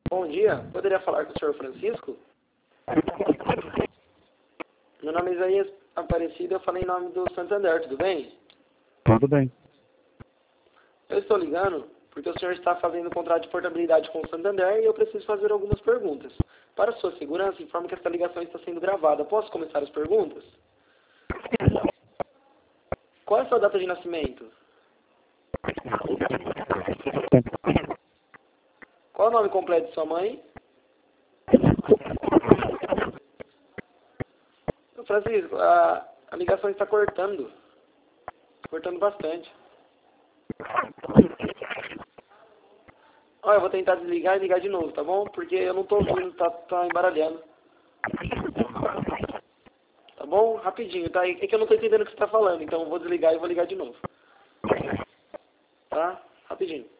Bom dia, poderia falar com o senhor Francisco? Meu nome é Isaías Aparecido, eu falei em nome do Santander, tudo bem? Tudo bem. Eu estou ligando porque o senhor está fazendo contrato de portabilidade com o Santander e eu preciso fazer algumas perguntas. Para sua segurança, informo que esta ligação está sendo gravada. Posso começar as perguntas? Qual é a sua data de nascimento? Qual é o nome completo de sua mãe? Francisco, a ligação está cortando. Cortando bastante. Olha, eu vou tentar desligar e ligar de novo, tá bom? Porque eu não estou ouvindo, tá embaralhando. Tá bom? Rapidinho, tá? É que eu não estou entendendo o que você está falando, então eu vou desligar e vou ligar de novo. Tá? Rapidinho.